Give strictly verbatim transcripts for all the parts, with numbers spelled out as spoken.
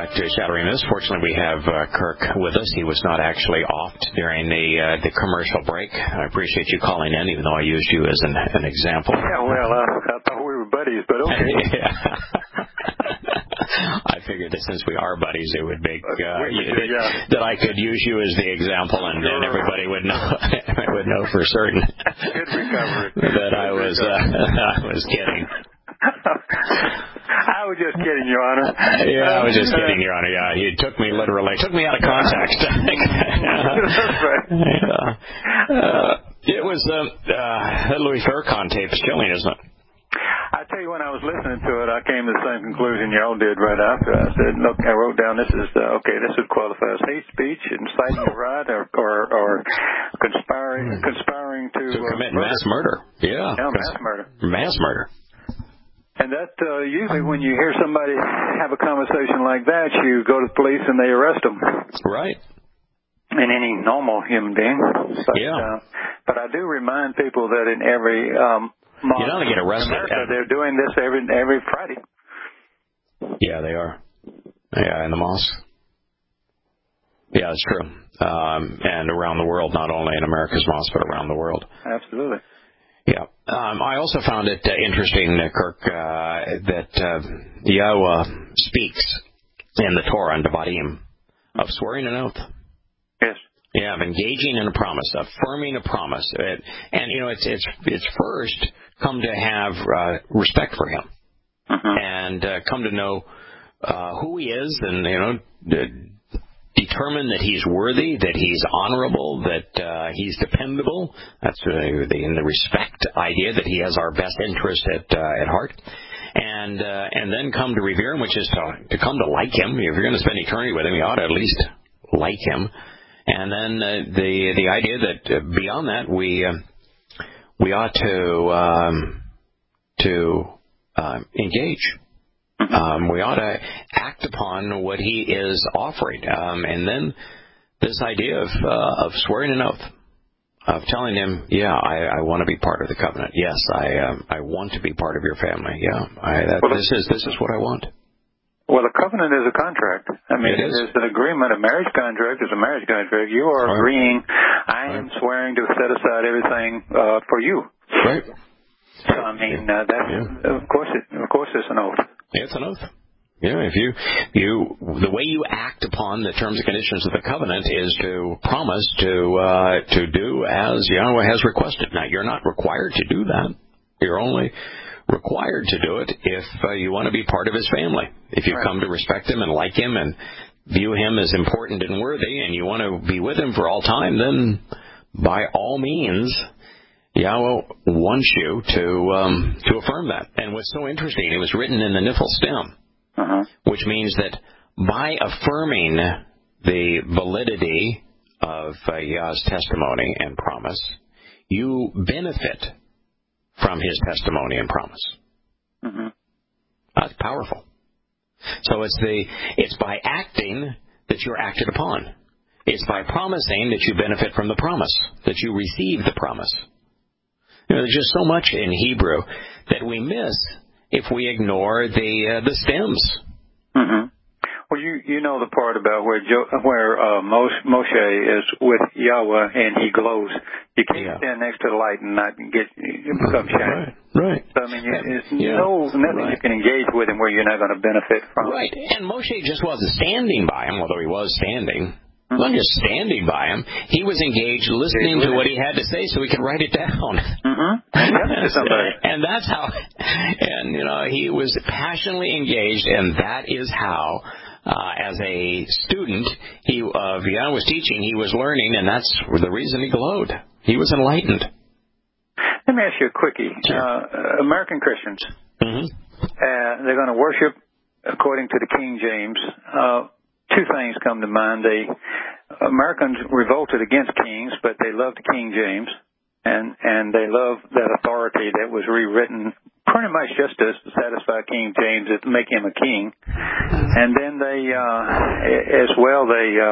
earth-shattering news. Fortunately, we have uh, Kirk with us. He was not actually off during the uh, the commercial break. I appreciate you calling in, even though I used you as an, an example. Yeah, well, uh, I thought we were buddies, but okay. I figured that since we are buddies, it would make uh, we you, do, yeah. that I could use you as the example, and then everybody would know would know for certain Good recovery. that Good I was uh, I was kidding. I was just kidding, Your Honor. Yeah, I was just kidding, Your Honor. Yeah, you took me literally, took me out of context. That's right. Yeah. Uh, it was um, uh, that Louis Farrakhan tape is killing, isn't it? I tell you, when I was listening to it, I came to the same conclusion y'all did right after. I said, look, I wrote down, this is, uh, okay, this would qualify as hate speech, inciting a riot, or, or, or conspiring, mm. conspiring to... To commit uh, mass murder. Yeah. Yeah, mass murder. Mass murder. And that, uh, usually when you hear somebody have a conversation like that, you go to the police and they arrest them. Right. And any normal human being. But, yeah. Uh, but I do remind people that in every... Um, You don't get arrested. America, they're doing this every every Friday. Yeah, they are. Yeah, in the mosque. Yeah, it's true. Um, and around the world, not only in America's mosque, but around the world. Absolutely. Yeah. Um, I also found it uh, interesting, uh, Kirk, uh, that uh, Yahweh speaks in the Torah and Devarim of swearing an oath. Yes. Yeah, of engaging in a promise, affirming a promise. It, and, you know, it's it's it's first come to have uh, respect for him uh-huh. and uh, come to know uh, who he is and, you know, d- determine that he's worthy, that he's honorable, that uh, he's dependable. That's uh, the, in the respect idea that he has our best interest at uh, at heart. And uh, and then come to revere him, which is to, to come to like him. If you're going to spend eternity with him, you ought to at least like him. And then uh, the the idea that uh, beyond that we uh, we ought to um, to uh, engage. Um, we ought to act upon what he is offering. Um, and then this idea of uh, of swearing an oath, of telling him, yeah, I, I want to be part of the covenant. Yes, I um, I want to be part of your family. Yeah, I, that, well, this is this is what I want. Well, a covenant is a contract. I mean, it it is. It's an agreement. A marriage contract is a marriage contract. You are right. agreeing, I right. am swearing to set aside everything uh, for you. Right. So, I mean, uh, that's, yeah. of course it, of course it's an oath. It's an oath. Yeah, if you, you, the way you act upon the terms and conditions of the covenant is to promise to, uh, to do as Yahweh has requested. Now, you're not required to do that. You're only required to do it if uh, you want to be part of his family. If you right. come to respect him and like him and view him as important and worthy and you want to be with him for all time, then by all means, Yahweh wants you to um, to affirm that. And what's so interesting, it was written in the Niphal stem, uh-huh. which means that by affirming the validity of uh, Yah's testimony and promise, you benefit from his testimony and promise. Mm-hmm. That's powerful. So it's the it's by acting that you're acted upon. It's by promising that you benefit from the promise, that you receive the promise. You know, there's just so much in Hebrew that we miss if we ignore the uh, the stems. Mm-hmm. Well, you you know the part about where jo- where uh, Moshe, Moshe is with Yahweh and he glows. You can't yeah. stand next to the light and not get you become shiny. Right, right. So I mean, it's yeah. no nothing right. you can engage with him where you're not going to benefit from. Right, and Moshe just wasn't standing by him, although he was standing. Mm-hmm. He wasn't just standing by him. He was engaged, listening to what he had to say, so he could write it down. Mm-hmm. And, somebody. and that's how. And you know, he was passionately engaged, and that is how. Uh, as a student, he of Yahweh's teaching, he was learning, and that's the reason he glowed. He was enlightened. Let me ask you a quickie. Sure. Uh, American Christians, mm-hmm. uh, they're going to worship according to the King James. Uh, two things come to mind. They Americans revolted against kings, but they loved the King James, and and they love that authority that was rewritten pretty much just to satisfy King James, to make him a king. And then they, uh, as well, they, uh,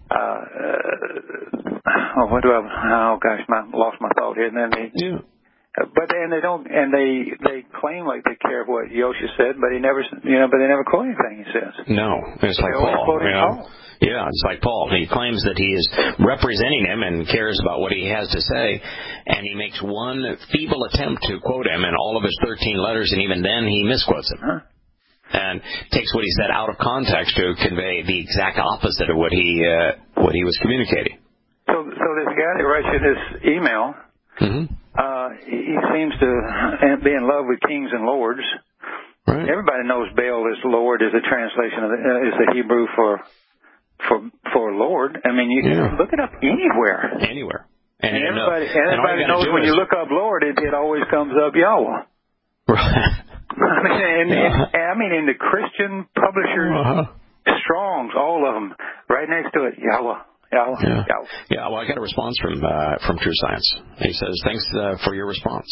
uh, oh, what do I, oh gosh, I lost my thought here. And then they, yeah. But and they don't, and they they claim like they care what Yosha said, but he never, you know, but they never quote anything he says. No, it's like Paul. You know? Paul. Yeah, it's like Paul. He claims that he is representing him and cares about what he has to say, and he makes one feeble attempt to quote him in all of his thirteen letters, and even then he misquotes him. Huh? And takes what he said out of context to convey the exact opposite of what he uh, what he was communicating. So, so this guy that writes you this email, mm-hmm. uh, he seems to be in love with kings and lords. Right. Everybody knows Baal is Lord is a translation of the, uh, is the Hebrew for for for Lord. I mean, you yeah. can look it up anywhere. Anywhere. And, and everybody, know, everybody and knows when is, you look up Lord, it, it always comes up Yahweh. Right. I mean, and, yeah. and, and I mean, in the Christian publishers, uh-huh. Strongs, all of them, right next to it, Yahweh. Yahweh, yeah. Yahweh. Yeah, well, I got a response from uh, from True Science. He says, thanks uh, for your response.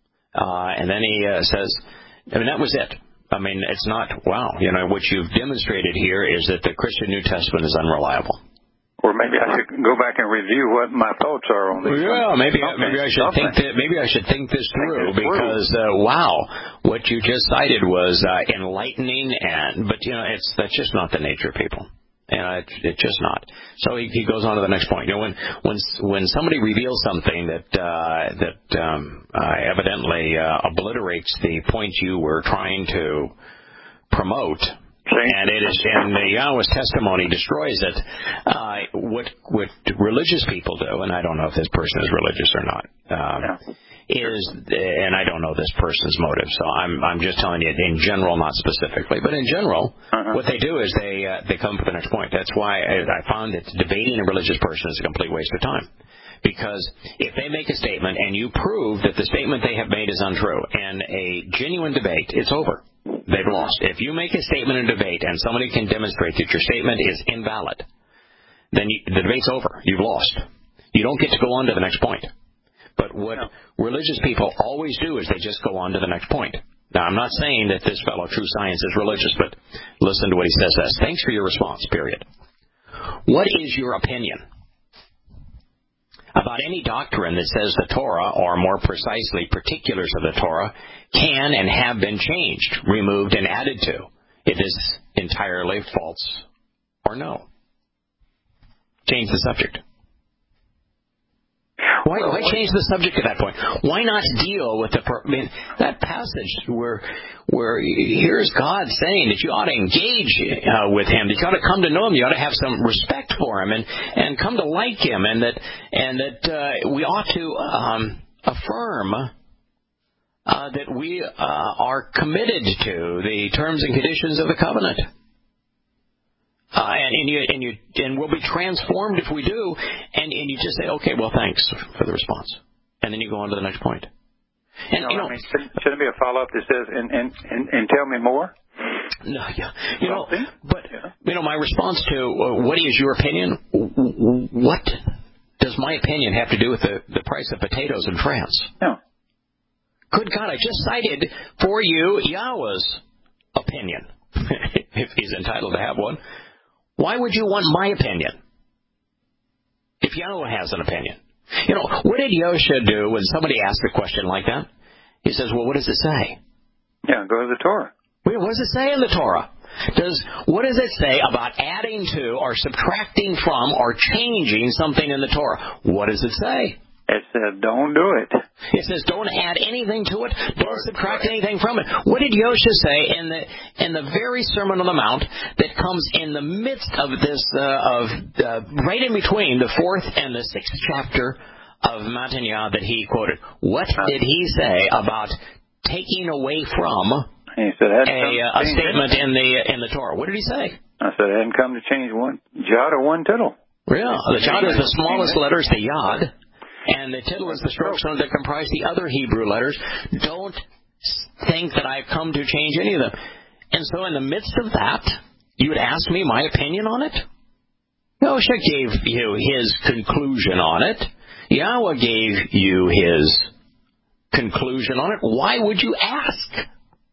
Uh, and then he uh, says, I mean, that was it. I mean, it's not, wow, you know, what you've demonstrated here is that the Christian New Testament is unreliable. Or maybe I should go back and review what my thoughts are on this. Yeah, maybe something, maybe I should something. think that maybe I should think this through think because uh, wow, what you just cited was uh, enlightening, and but you know it's that's just not the nature of people, and uh, it's, it's just not. So he, he goes on to the next point. You know, when when when somebody reveals something that uh, that um, uh, evidently uh, obliterates the point you were trying to promote. And it is, and the Yahweh's testimony destroys it. Uh, what what religious people do, and I don't know if this person is religious or not, um, yeah. is, and I don't know this person's motive. So I'm I'm just telling you in general, not specifically, but in general, uh-huh. what they do is they uh, they come to the next point. That's why I, I found that debating a religious person is a complete waste of time. Because if they make a statement and you prove that the statement they have made is untrue, and a genuine debate, it's over. They've lost. If you make a statement in debate and somebody can demonstrate that your statement is invalid, then you, the debate's over. You've lost. You don't get to go on to the next point. But what no. religious people always do is they just go on to the next point. Now, I'm not saying that this fellow, True Science, is religious, but listen to what he says. This. Thanks for your response, period. What is your opinion about any doctrine that says the Torah, or more precisely particulars of the Torah, can and have been changed, removed, and added to? It is entirely false or no? Change the subject. Why, why change the subject at that point? Why not deal with the I mean, that passage where where here's God saying that you ought to engage uh, with Him, that you ought to come to know Him, you ought to have some respect for Him, and, and come to like Him, and that and that uh, we ought to um, affirm uh, that we uh, are committed to the terms and conditions of the covenant. Uh, and, and you and you and we'll be transformed if we do, and, and you just say, okay, well, thanks for the response, and then you go on to the next point. And no, you know, I mean, shouldn't, shouldn't be a follow up that says, and, and and and tell me more. No, yeah, you know, but you know, my response to uh, what is your opinion? What does my opinion have to do with the, the price of potatoes in France? No. Good God, I just cited for you Yahweh's opinion, if he's entitled to have one. Why would you want my opinion if Yahweh has an opinion? You know, what did Yosha do when somebody asked a question like that? He says, well, what does it say? Yeah, go to the Torah. Wait, what does it say in the Torah? Does What does it say about adding to or subtracting from or changing something in the Torah? What does it say? It said, don't do it. It says, don't add anything to it. Don't subtract anything from it. What did Yosha say in the in the very Sermon on the Mount that comes in the midst of this, uh, of uh, right in between the fourth and the sixth chapter of Matanya that he quoted? What did he say about taking away from he said, a, uh, a statement in the in the Torah? What did he say? I said, I hadn't come to change one jot or one tittle. Yeah, the jot is the smallest letters, the yod. And the tittle is the strokes that comprise the other Hebrew letters. Don't think that I've come to change any of them. And so in the midst of that, you would ask me my opinion on it? Yosha gave you his conclusion on it. Yahweh gave you his conclusion on it. Why would you ask?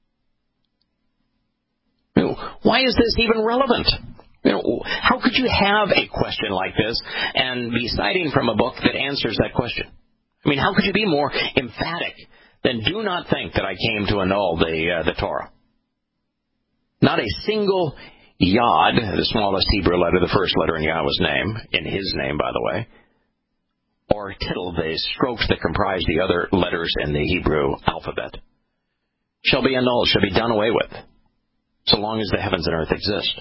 Why is this even relevant? You know, how could you have a question like this and be citing from a book that answers that question? I mean, how could you be more emphatic then do not think that I came to annul the uh, the Torah. Not a single yod, the smallest Hebrew letter, the first letter in Yahweh's name, in his name, by the way, or tittle, the strokes that comprise the other letters in the Hebrew alphabet, shall be annulled, shall be done away with, so long as the heavens and earth exist.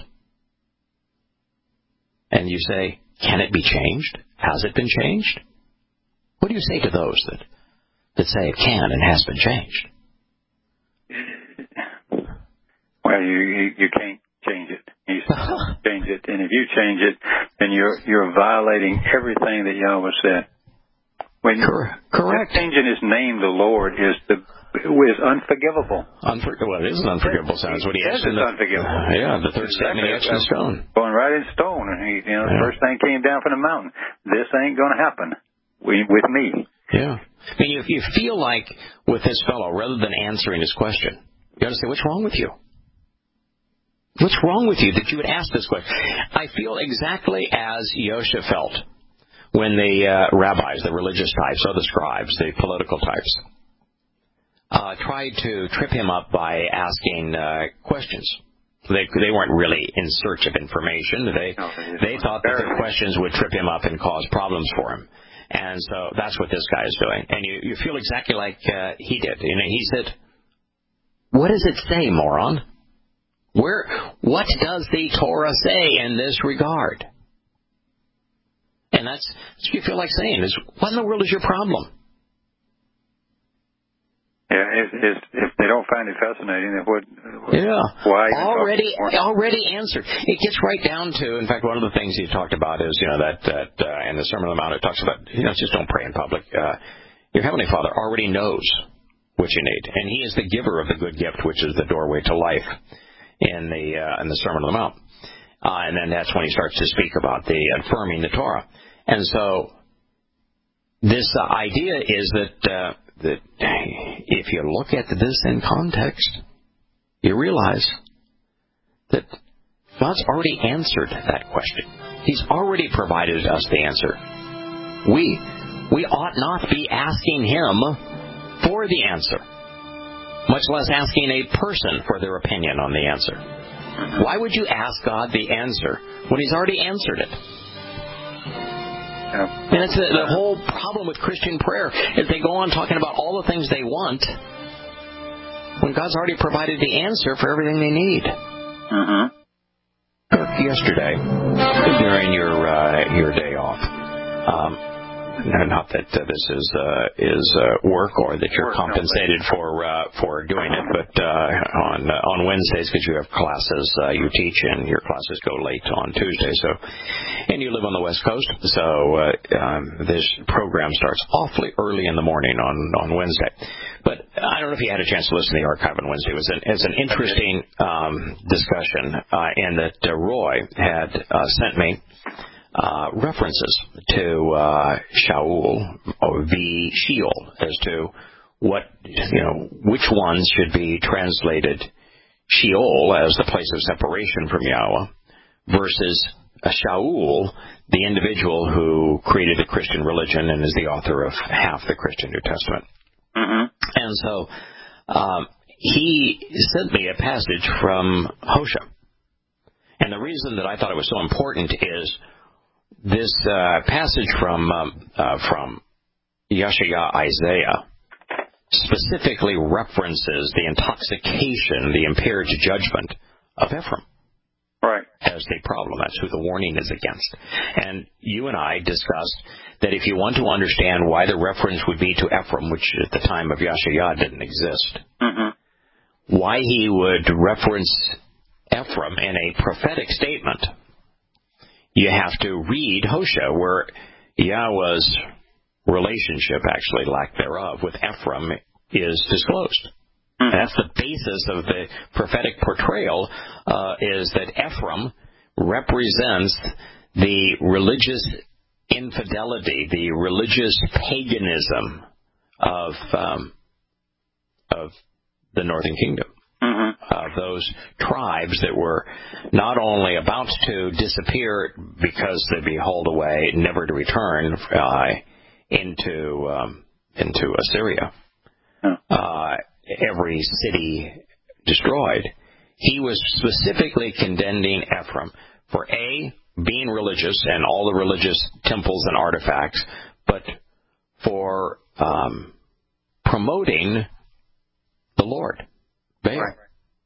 And you say, can it be changed? Has it been changed? What do you say to those that, that say it can and has been changed? Well, you, you, you can't change it. You change it, and if you change it, then you're you're violating everything that Yahweh said. When Correct. Changing His name, the Lord, is the is unforgivable. Unfor- well, it is an unforgivable sin. That's what he says etched in it's the, unforgivable. Uh, yeah, the third statement he etched in stone. Going right in stone. And he, you know, the yeah. first thing came down from the mountain. This ain't going to happen we, with me. Yeah. I mean, if you feel like with this fellow, rather than answering his question, you got to say, what's wrong with you? What's wrong with you that you would ask this question? I feel exactly as Yosha felt when the uh, rabbis, the religious types, or the scribes, the political types, uh, tried to trip him up by asking uh, questions. They they weren't really in search of information. They no, they thought that their questions would trip him up and cause problems for him. And so that's what this guy is doing. And you, you feel exactly like uh, he did. You know, he said, what does it say, moron? Where? What does the Torah say in this regard? And that's, that's what you feel like saying is, what in the world is your problem? Yeah, if, if, if they don't find it fascinating, then what? Yeah, why? Already, already answered. It gets right down to, in fact, one of the things he talked about is, you know, that that uh, in the Sermon on the Mount it talks about, you know, just don't pray in public. Uh, your Heavenly Father already knows what you need, and He is the giver of the good gift, which is the doorway to life. In the uh, in the Sermon on the Mount, uh, and then that's when he starts to speak about the affirming the Torah. And so this uh, idea is that uh, that if you look at this in context, you realize that God's already answered that question. He's already provided us the answer. We we ought not be asking Him for the answer, much less asking a person for their opinion on the answer. Why would you ask God the answer when He's already answered it? Yeah. And it's the, the whole problem with Christian prayer is they go on talking about all the things they want when God's already provided the answer for everything they need. Mm-hmm. Yesterday, during your uh, your day off, um, not that uh, this is uh, is uh, work or that you're work, compensated no, for uh, for doing it, but uh, on uh, on Wednesdays, because you have classes uh, you teach and your classes go late on Tuesday, so and you live on the West Coast, so uh, um, this program starts awfully early in the morning on on Wednesday. But I don't know if you had a chance to listen to the archive on Wednesday. It was an, it was an interesting um, discussion, uh, and that uh, Roy had uh, sent me Uh, references to uh, Shaul or the Sheol as to what, you know, which ones should be translated Sheol as the place of separation from Yahweh versus a Shaul, the individual who created the Christian religion and is the author of half the Christian New Testament. Mm-hmm. And so um, he sent me a passage from Hosea. And the reason that I thought it was so important is this uh, passage from um, uh, from Yeshaya Isaiah specifically references the intoxication, the impaired judgment of Ephraim. Right. As the problem. That's who the warning is against. And you and I discussed that if you want to understand why the reference would be to Ephraim, which at the time of Yeshaya didn't exist, mm-hmm. why he would reference Ephraim in a prophetic statement, you have to read Hosea, where Yahweh's relationship, actually lack thereof, with Ephraim is disclosed. Mm-hmm. That's the basis of the prophetic portrayal, uh, is that Ephraim represents the religious infidelity, the religious paganism of um, of the Northern Kingdom. Mm-hmm. Of those tribes that were not only about to disappear because they'd be hauled away, never to return uh, into um, into Assyria, yeah. uh, every city destroyed. He was specifically condemning Ephraim for A, being religious and all the religious temples and artifacts, but for um, promoting the Lord. Baal. Right.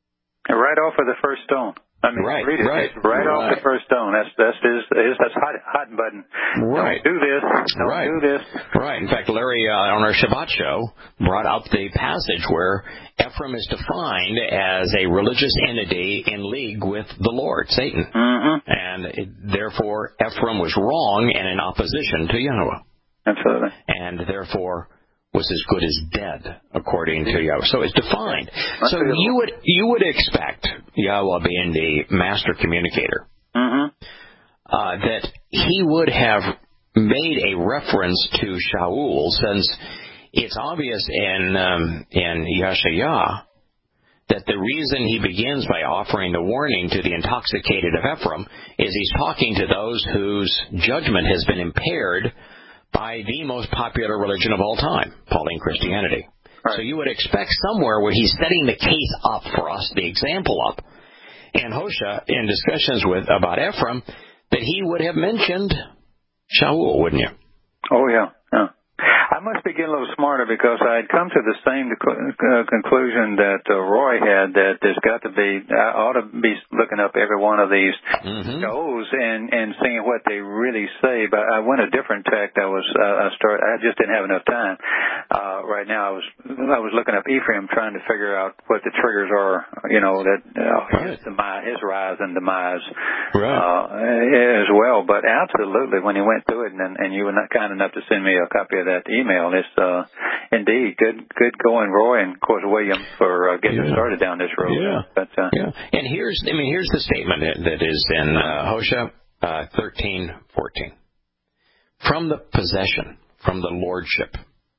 Right off of the first stone. I mean, right, read it. right, right, right off the first stone. That's that's his, his that's hot hot button. Right. Don't do this. Don't right. do this. Right. In fact, Larry uh, on our Shabbat show brought up the passage where Ephraim is defined as a religious entity in league with the Lord, Satan, mm-hmm. and it, therefore Ephraim was wrong and in opposition to Yahweh. Absolutely. And therefore was as good as dead, according to Yahweh. So it's defined. So you would you would expect, Yahweh being the master communicator, mm-hmm. uh, that he would have made a reference to Shaul, since it's obvious in um, in Yeshayah that the reason he begins by offering the warning to the intoxicated of Ephraim is he's talking to those whose judgment has been impaired by the most popular religion of all time, Pauline Christianity. Right. So you would expect somewhere where he's setting the case up for us, the example up, and Hosea, in discussions with about Ephraim, that he would have mentioned Shaul, wouldn't you? Oh, yeah. yeah. I must be getting a little smarter, because I had come to the same uh, conclusion that uh, Roy had, that there's got to be, I ought to be looking up every one of these mm-hmm. shows and, and seeing what they really say. But I went a different tack. I was, uh, I started, I just didn't have enough time. Uh, right now I was, I was looking up Ephraim, trying to figure out what the triggers are, you know, that, uh, right. his demise, his rise and demise, right. uh, as well. But absolutely, when he went through it, and, and you were not kind enough to send me a copy of that email, it's, uh, indeed good, good going, Roy, and of course William, for uh, getting yeah. us started down this road. Yeah. But, uh, yeah. And here's, I mean, here's the statement that is in uh, Hosea uh, thirteen fourteen. From the possession, from the lordship,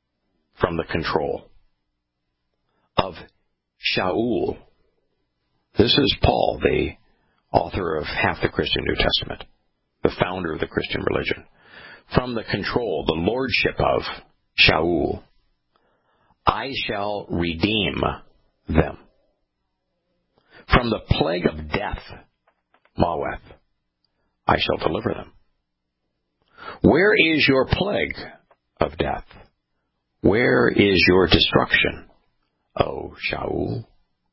from the control of Shaul. This is Paul, the author of half the Christian New Testament, the founder of the Christian religion. From the control, the lordship of Shaul, I shall redeem them. From the plague of death, Maweth, I shall deliver them. Where is your plague of death? Where is your destruction, O Shaul?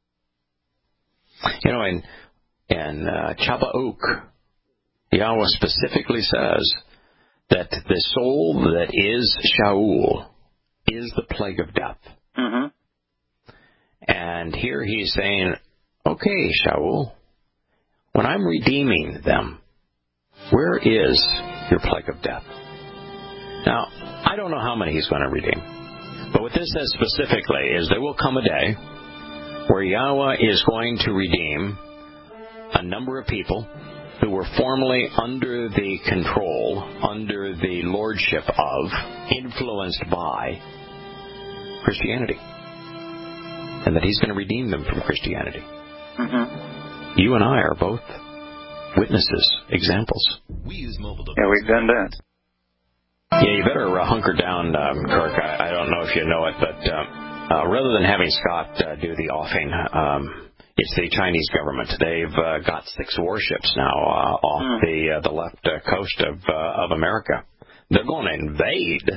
You know, in, in uh, Chabauk, Yahweh specifically says that the soul that is Shaul is the plague of death. mm-hmm. And here he's saying, okay, Shaul, when I'm redeeming them, where is your plague of death? Now, I don't know how many he's going to redeem. But what this says specifically is there will come a day where Yahweh is going to redeem a number of people who were formerly under the control, under the lordship of, influenced by Christianity. And that he's going to redeem them from Christianity. Mm-hmm. You and I are both witnesses, examples. We use mobile devices. Yeah, we've done that. Yeah, you better uh, hunker down, um, Kirk. I, I don't know if you know it, but uh, uh, rather than having Scott uh, do the offing, um, it's the Chinese government. They've uh, got six warships now uh, off mm. the uh, the left uh, coast of uh, of America. They're going to invade.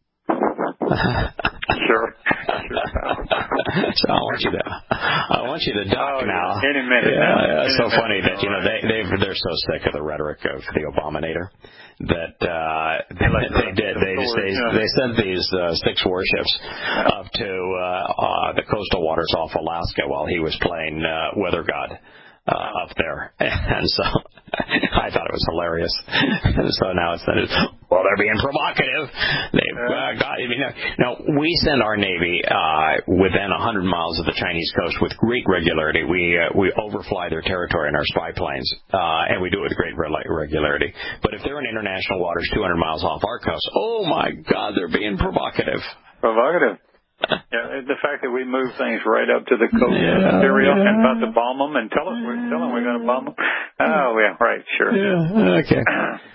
Sure. So I want you to, I want you to duck oh, now. Any minute. Yeah, now. yeah, it's so minute. funny that you know they they've, they're so sick of the rhetoric of the Obamator that uh, they, like they did. They just, they yeah. they sent these uh, six warships up to uh, uh, the coastal waters off Alaska while he was playing uh, Weather God. Uh, up there, and so I thought it was hilarious. And so now it's well, they're being provocative. They've uh, got. I mean, now we send our Navy uh, within a hundred miles of the Chinese coast with great regularity. We uh, we overfly their territory in our spy planes, uh, and we do it with great regularity. But if they're in international waters, two hundred miles off our coast, oh my God, they're being provocative. Provocative. Yeah, the fact that we move things right up to the coast yeah, of Syria yeah. and about to bomb them and tell us we're tell them we're going to bomb them. Oh yeah, right, sure. Yeah, okay.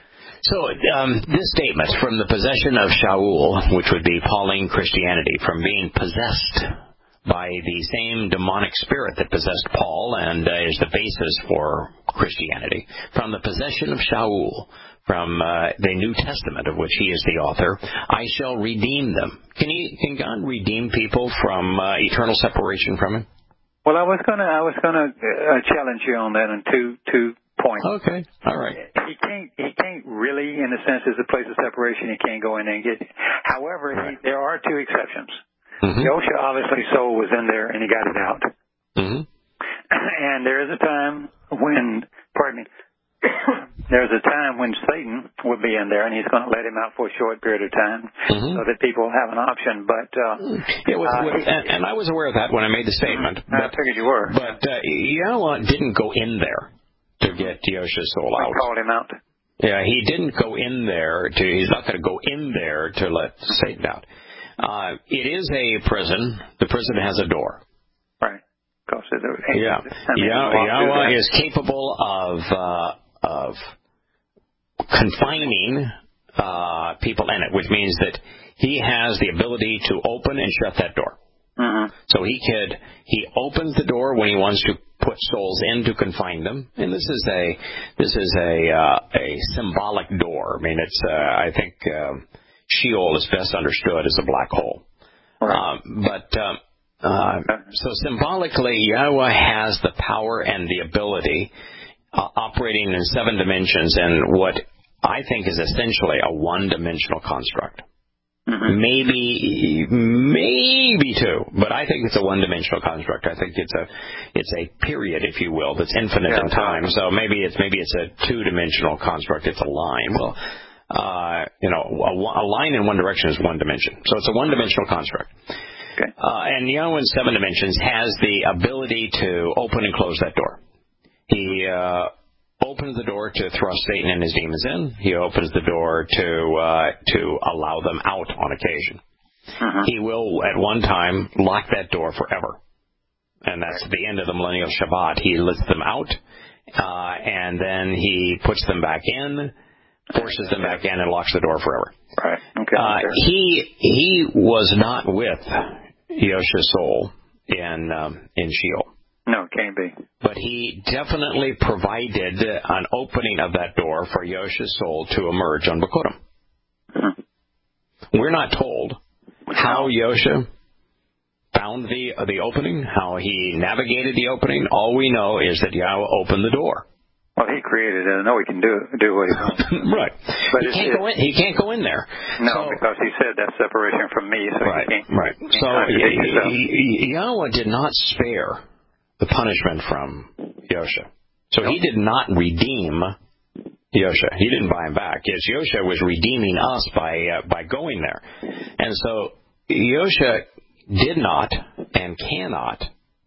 So um, this statement, from the possession of Shaul, which would be Pauline Christianity, from being possessed by the same demonic spirit that possessed Paul and uh, is the basis for Christianity, from the possession of Shaul, from uh, the New Testament, of which he is the author, I shall redeem them. Can he, can God redeem people from uh, eternal separation from him? Well, I was gonna, I was gonna uh, challenge you on that in two, two points. Okay, all right. He can't, he can't really, in a sense, as a place of separation, he can't go in and get. However, right. he, there are two exceptions. Mm-hmm. Yosha, obviously, soul was in there and he got it out. Mm-hmm. And there is a time when, pardon me. There's a time when Satan will be in there, and he's going to let him out for a short period of time, mm-hmm. so that people have an option. But uh, it was, uh, and, and I was aware of that when I made the statement. I but, figured you were. But uh, Yahweh didn't go in there to get Yosha's soul out. I called him out. Yeah, he didn't go in there to. He's not going to go in there to let Satan out. Uh, it is a prison. The prison has a door. Right. Because yeah. I mean, Yahweh is capable of. Uh, of confining uh, people in it, which means that he has the ability to open and shut that door. Mm-hmm. So he could, he opens the door when he wants to put souls in to confine them, and this is a this is a uh, a symbolic door. I mean, it's uh, I think uh, Sheol is best understood as a black hole. Right. Um, but um, uh, so symbolically, Yahweh has the power and the ability. Uh, operating in seven dimensions and what I think is essentially a one-dimensional construct. Mm-hmm. Maybe, maybe two, but I think it's a one-dimensional construct. I think it's a, it's a period, if you will, that's infinite yeah, in time. So maybe it's maybe it's a two-dimensional construct. It's a line. Well, uh, you know, a, a line in one direction is one dimension. So it's a one-dimensional construct. Okay. Uh, and Yahweh in seven dimensions has the ability to open and close that door. He uh, opens the door to thrust Satan and his demons in. He opens the door to uh, to allow them out on occasion. Uh-huh. He will, at one time, lock that door forever. And that's right. The end of the millennial Shabbat. He lets them out, uh, and then he puts them back in, forces them back in, and locks the door forever. Right. Okay. Uh, sure. He he was not with Yosha's soul in um, in Sheol. No, it can't be. But he definitely provided an opening of that door for Yosha's soul to emerge on Bekurim. Mm-hmm. We're not told how Yosha found the the opening, how he navigated the opening. All we know is that Yahweh opened the door. Well, he created it. I know he can do do what he wants. Right. But he can't go in. He can't go in there. No, so, because he said that's separation from me. So right. He can't, right. He so y- Yahweh did not spare the punishment from Yosha. So he did not redeem Yosha. He didn't buy him back. Yes, Yosha was redeeming us by uh, by going there. And so Yosha did not and cannot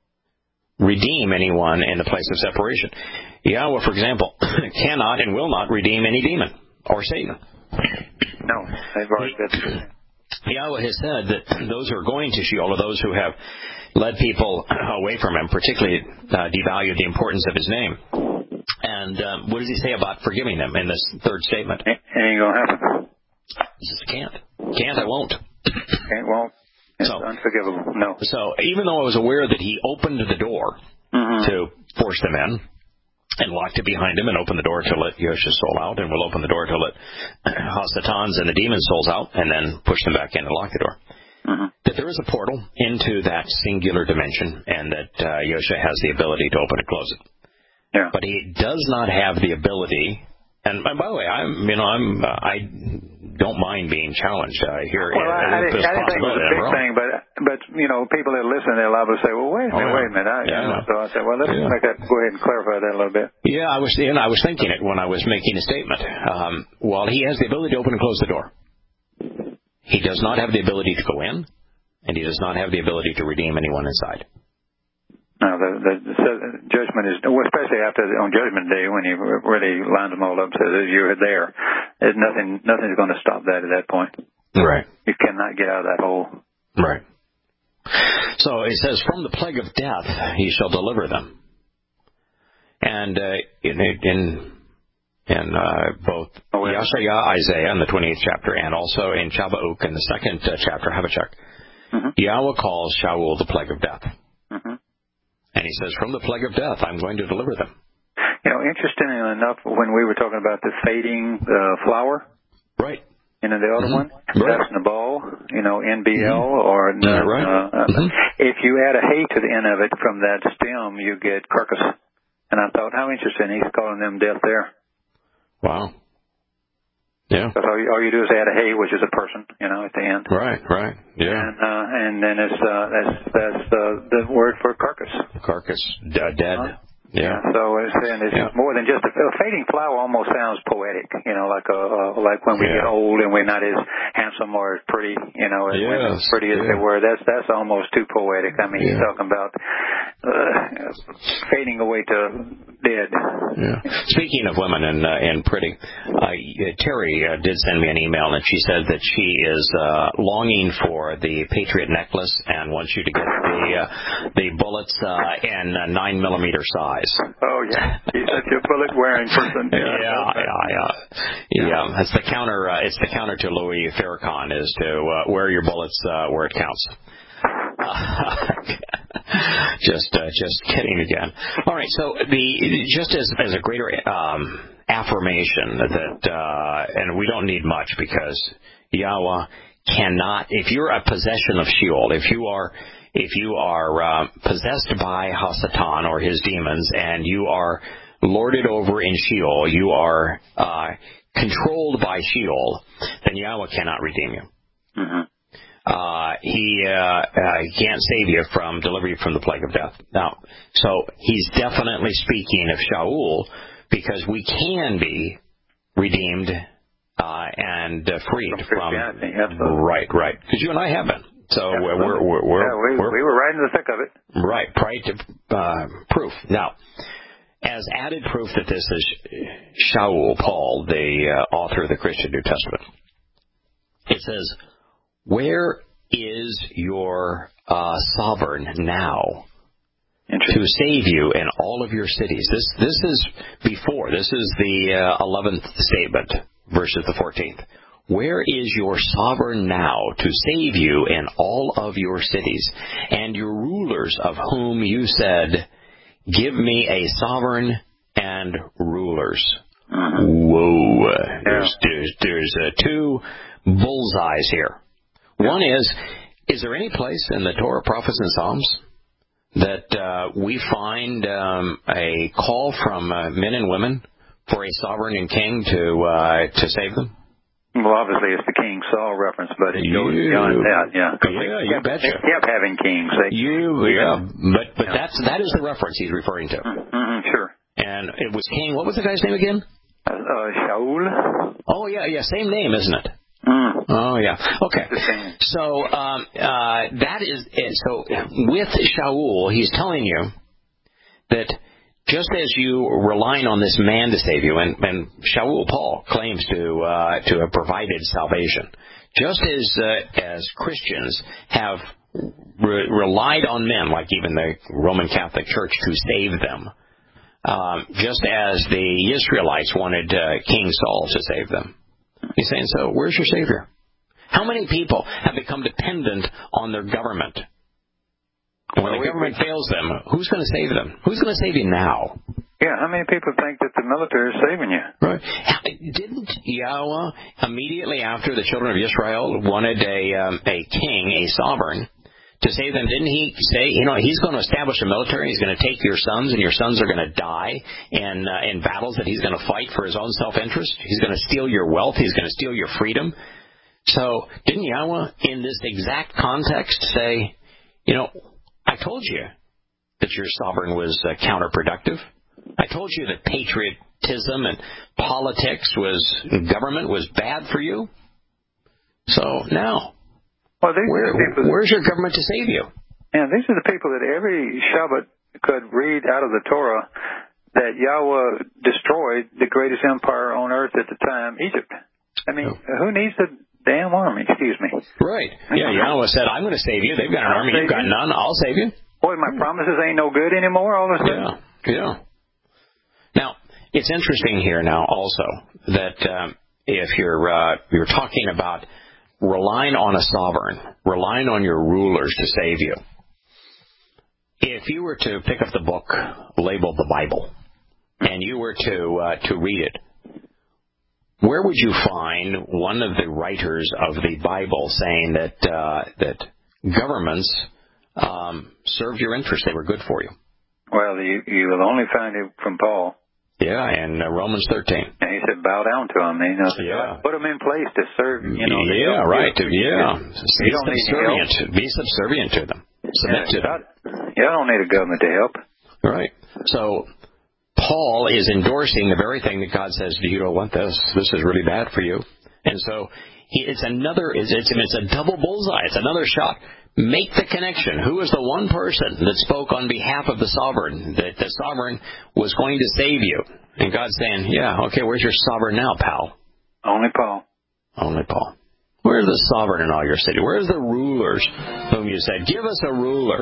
redeem anyone in the place of separation. Yahweh, for example, cannot and will not redeem any demon or Satan. No, they've already said. Yahweh has said that those who are going to Sheol are those who have led people away from him, particularly uh, devalued the importance of his name. And um, what does he say about forgiving them in this third statement? It ain't going to happen. He says, can't. Can't, I won't. Can't, won't. It's so, unforgivable. No. So even though I was aware that he opened the door mm-hmm. to force them in, and locked it behind him and opened the door to let Yosha's soul out, and will open the door to let Hasatan's and the demon souls out, and then push them back in and lock the door. Mm-hmm. That there is a portal into that singular dimension, and that uh, Yosha has the ability to open and close it. Yeah. But he does not have the ability. And, and by the way, I'm you know I'm uh, I don't mind being challenged. I hear well, I, I, didn't, I didn't think it was a big thing, but but you know people that listen, they'll obviously say, well, wait a minute, oh, yeah. wait a minute. I, yeah, you know, so I said, well, let's yeah. make that, go ahead and clarify that a little bit. Yeah, I was you know I was thinking it when I was making a statement. Um, while he has the ability to open and close the door, he does not have the ability to go in, and he does not have the ability to redeem anyone inside. No, the, the, the judgment is, well, especially after the, on Judgment Day when he really lines them all up and says, you're there. There's nothing, nothing's going to stop that at that point. Right. You cannot get out of that hole. Right. So it says, from the plague of death he shall deliver them. And uh, in, in in uh, both oh, yeah. Yeshaya, Isaiah in the twenty-eighth chapter, and also in Habakkuk in the second uh, chapter, Habakkuk. Mm-hmm. Yahweh calls Shaul the plague of death. Mm-hmm. And he says, from the plague of death, I'm going to deliver them. You know, interestingly enough, when we were talking about the fading uh, flower, right? You know, the other mm-hmm. one, right. that's Nabal, you know, N B L, mm-hmm. or uh, right. uh, mm-hmm. if you add a hay to the end of it from that stem, you get carcass. And I thought, how interesting, he's calling them death there. Wow. Yeah. Because all you, all you do is add a hay, which is a person, you know, at the end. Right, right, yeah. And, uh, and then it's uh, that's that's uh, the word for carcass. Carcass, d- dead. Huh? Yeah. So it's, and it's yeah. more than just a, a fading flower. Almost sounds poetic, you know, like a, a like when we yeah. get old and we're not as handsome or as pretty, you know, as, yes. as pretty as yeah. they were. That's that's almost too poetic. I mean, yeah. he's talking about uh, fading away to dead. Yeah. Speaking of women and uh, and pretty, uh, Terry uh, did send me an email, and she said that she is uh, longing for the Patriot necklace and wants you to get the uh, the bullets uh, in uh, nine millimeter size. Oh yeah, he's such a bullet wearing person. yeah, yeah, yeah, yeah, yeah. It's the counter. Uh, it's the counter to Louis Farrakhan is to uh, wear your bullets uh, where it counts. Uh, just, uh, just kidding again. All right. So the just as as a greater um, affirmation that, uh, and we don't need much because Yahweh cannot. If you're a possession of Sheol, if you are. If you are uh, possessed by Hasatan or his demons and you are lorded over in Sheol, you are uh, controlled by Sheol, then Yahweh cannot redeem you. Mm-hmm. Uh, he, uh, uh, he can't save you from, deliver you from the plague of death. Now, so he's definitely speaking of Shaul because we can be redeemed uh, and uh, freed from. from right, right. Because you and I have been. So yeah, we're, we're, we're, we're, yeah, we, we're, we were right in the thick of it. Right, right to uh, proof. Now, as added proof that this is Shaul, Paul, the uh, author of the Christian New Testament, it says, where is your uh, sovereign now to save you in all of your cities? This this is before. This is the uh, eleventh statement versus the fourteenth. Where is your sovereign now to save you in all of your cities, and your rulers of whom you said, give me a sovereign and rulers? Uh-huh. Whoa. Yeah. There's, there's, there's uh, two bullseyes here. One is, is there any place in the Torah, Prophets, and Psalms that uh, we find um, a call from uh, men and women for a sovereign and king to uh, to save them? Well, obviously, it's the King Saul reference, but it goes you, beyond that, yeah. Yeah, you kept, betcha. They kept having kings. They, you, yeah, but but yeah. that's that is the reference he's referring to. Mm-hmm, sure. And it was King. What was the guy's name again? Uh, uh, Shaul. Oh yeah, yeah, same name, isn't it? Mm. Oh yeah. Okay. So um, uh, that is it. So with Shaul, he's telling you that. Just as you relying on this man to save you, and, and Shaul, Paul, claims to uh, to have provided salvation, just as uh, as Christians have re- relied on men, like even the Roman Catholic Church, to save them, um, just as the Israelites wanted uh, King Saul to save them. He's saying, so where's your Savior? How many people have become dependent on their government? When well, the government we, fails them, who's going to save them? Who's going to save you now? Yeah, how many people think that the military is saving you? Right. Didn't Yahweh, immediately after the children of Israel wanted a um, a king, a sovereign, to save them, didn't he say, you know, he's going to establish a military, he's going to take your sons, and your sons are going to die in, uh, in battles that he's going to fight for his own self-interest? He's going to steal your wealth, he's going to steal your freedom. So, didn't Yahweh, in this exact context, say, you know, I told you that your sovereign was uh, counterproductive. I told you that patriotism and politics was, government was bad for you. So now, well, these where, are the people where's your government to save you? Yeah, these are the people that every Shabbat could read out of the Torah that Yahweh destroyed the greatest empire on earth at the time, Egypt. I mean, oh. who needs the damn army, excuse me. Right. Yeah, Yahweh said, I'm going to save you. They've got an I'll army. You've got you. none. I'll save you. Boy, my promises ain't no good anymore all of a sudden. Yeah, yeah. Now, it's interesting here now also that um, if you're uh, you're talking about relying on a sovereign, relying on your rulers to save you. If you were to pick up the book labeled the Bible, and you were to uh, to read it, where would you find one of the writers of the Bible saying that uh, that governments um, served your interest, they were good for you? Well, you, you will only find it from Paul. Yeah, in uh, Romans thirteen. And he said, bow down to him. You know, yeah. Put them in place to serve, you know. Yeah, right. To, yeah. You Be don't subservient. need help. Be subservient to them. Submit yeah, to them. You don't need a government to help. Right. So Paul is endorsing the very thing that God says, you don't want this. This is really bad for you. And so he, it's another, it's, it's, it's a double bullseye. It's another shot. Make the connection. Who is the one person that spoke on behalf of the sovereign, that the sovereign was going to save you? And God's saying, yeah, okay, where's your sovereign now, pal? Only Paul. Only Paul. Where's the sovereign in all your city? Where's the rulers whom you said, give us a ruler?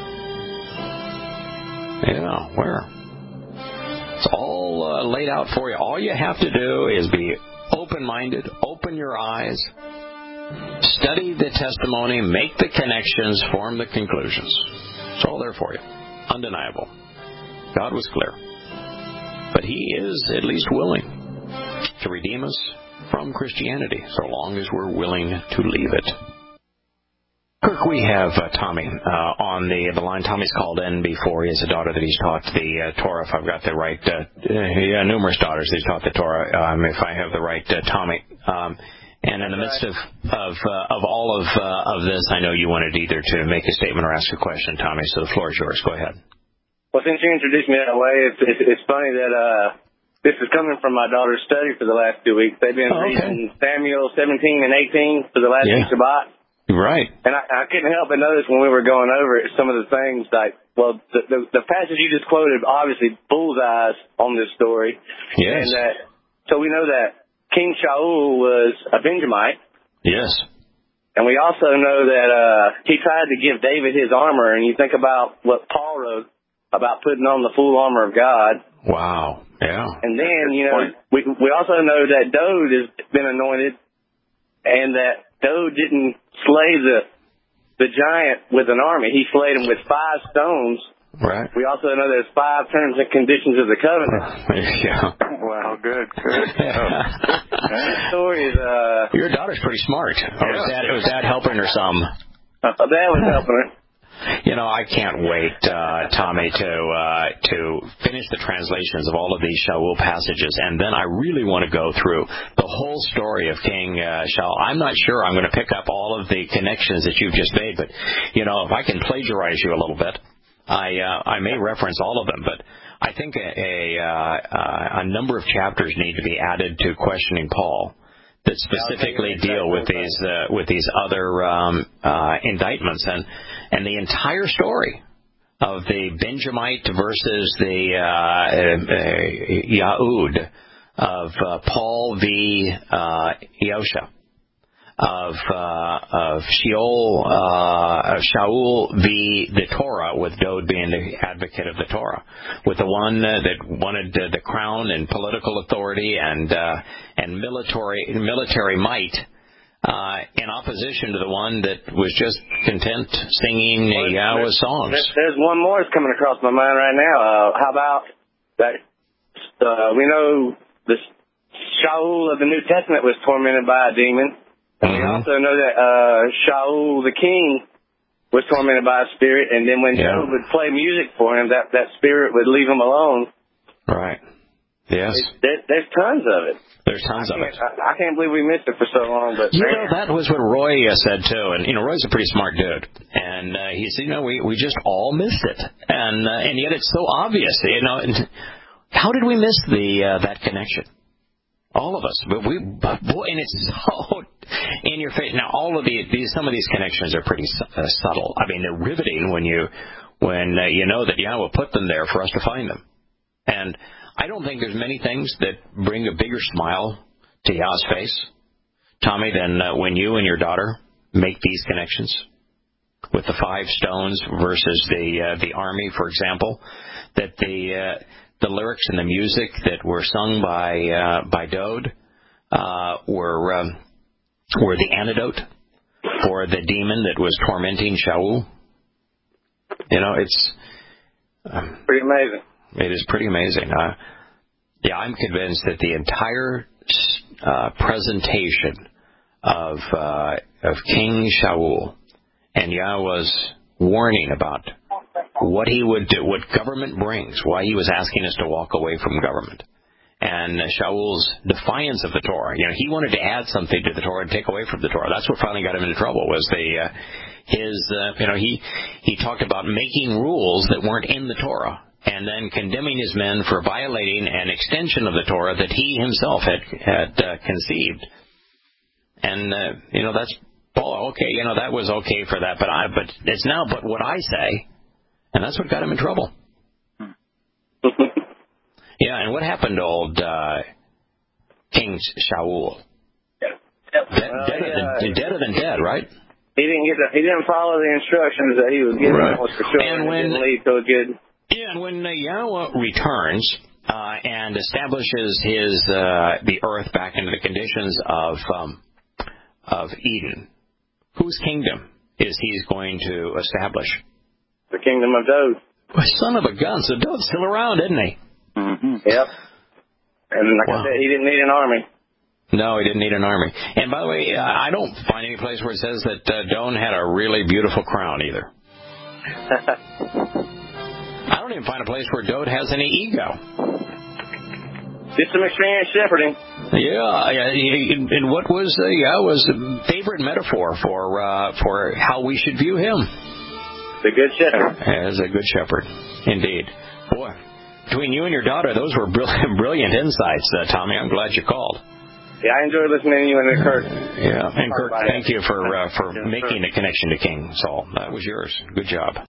Yeah, where? It's all uh, laid out for you. All you have to do is be open-minded, open your eyes, study the testimony, make the connections, form the conclusions. It's all there for you. Undeniable. God was clear. But He is at least willing to redeem us from Christianity, so long as we're willing to leave it. Kirk, we have uh, Tommy uh, on the, the line. Tommy's called in before. He has a daughter that he's taught the uh, Torah, if I've got the right, uh, yeah, numerous daughters that he's taught the Torah, um, if I have the right uh, Tommy. Um, and in the midst of of, uh, of all of uh, of this, I know you wanted either to make a statement or ask a question, Tommy, so the floor is yours. Go ahead. Well, since you introduced me that way, it's, it's, it's funny that uh, this is coming from my daughter's study for the last two weeks. They've been oh, okay. reading Samuel seventeen and eighteen for the last yeah. two Shabbat. Right. And I, I couldn't help but notice when we were going over it, some of the things like, well, the, the, the passage you just quoted obviously bullseyes on this story. Yes. And that, so we know that King Shaul was a Benjamite. Yes. And we also know that uh, he tried to give David his armor, and you think about what Paul wrote about putting on the full armor of God. Wow. Yeah. And then, you know, we we also know that Dode has been anointed, and that Dode didn't slay the the giant with an army. He slayed him with five stones. Right. We also know there's five terms and conditions of the covenant. yeah. Wow, good, good. Oh. The story is... Uh, Your daughter's pretty smart. Or yeah. was, dad, was Dad helping her some? Uh, Dad was helping her. You know, I can't wait, uh, Tommy, to uh, to finish the translations of all of these Shaul passages, and then I really want to go through the whole story of King uh, Shaul. I'm not sure I'm going to pick up all of the connections that you've just made, but, you know, if I can plagiarize you a little bit, I uh, I may reference all of them, but I think a, a, uh, a number of chapters need to be added to Questioning Paul that specifically deal with these uh, with these other um, uh, indictments, and and the entire story of the Benjamite versus the uh, uh, Yahud, of uh, Paul v. uh, Yosha, of uh, of Sheol, uh, of Shaul v. the Torah, with Dode being the advocate of the Torah, with the one uh, that wanted uh, the crown and political authority and uh, and military military might, uh, in opposition to the one that was just content singing well, Yahweh songs. There's one more that's coming across my mind right now. Uh, how about that? Uh, we know the Shaul of the New Testament was tormented by a demon. And we also know that uh, Shaul the king was tormented by a spirit, and then when yeah. Job would play music for him, that, that spirit would leave him alone. Right. Yes. There, there's tons of it. There's tons of it. I, I can't believe we missed it for so long. But you man. know, that was what Roy uh, said too, and you know, Roy's a pretty smart dude, and uh, he said, you know, we we just all missed it, and uh, and yet it's so obvious, you know. And how did we miss the uh, that connection? All of us, but we, boy, and it's so in your face. Now, all of the, these, some of these connections are pretty uh, subtle. I mean, they're riveting when you, when uh, you know that Yahweh put them there for us to find them. And I don't think there's many things that bring a bigger smile to Yah's face, Tommy, than uh, when you and your daughter make these connections with the five stones versus the uh, the army, for example. That the uh, the lyrics and the music that were sung by uh, by Dode uh, were um, were the antidote for the demon that was tormenting Shaul. You know, it's um, pretty amazing. It is pretty amazing. Uh, yeah, I'm convinced that the entire uh, presentation of uh, of King Shaul and Yahweh's warning about what he would do, what government brings, why he was asking us to walk away from government, and Shaul's defiance of the Torah. You know, he wanted to add something to the Torah and take away from the Torah. That's what finally got him into trouble. Was the uh, his uh, you know he he talked about making rules that weren't in the Torah, and then condemning his men for violating an extension of the Torah that he himself had had uh, conceived. And uh, you know that's oh okay you know that was okay for that, but I but it's now but what I say. And that's what got him in trouble. Yeah, and what happened to old uh, King Shaul? Yep. Dead, Well, deader, yeah, than, deader than dead, right? He didn't get the, he didn't follow the instructions that he was given. Right. That was for sure. And when, it didn't lead to a good. Yeah, and when uh, Yahweh returns uh, and establishes his uh, the earth back into the conditions of um, of Eden, whose kingdom is he going to establish? The kingdom of Dode. Well, son of a gun, so Dode's still around, isn't he? Mm-hmm. Yep. And like Wow. I said, he didn't need an army. No, he didn't need an army. And by the way, uh, I don't find any place where it says that uh, Doan had a really beautiful crown either. I don't even find a place where Dode has any ego. Just some experience shepherding. Yeah, yeah. And what was uh, yeah was a favorite metaphor for uh, for how we should view him? The good shepherd. As a good shepherd, indeed. Boy, between you and your daughter, those were brilliant, brilliant insights, uh, Tommy. I'm glad you called. Yeah, I enjoyed listening to you and Kirk. Yeah, and Kirk, thank you for uh, for making the connection to King Saul. That was yours. Good job.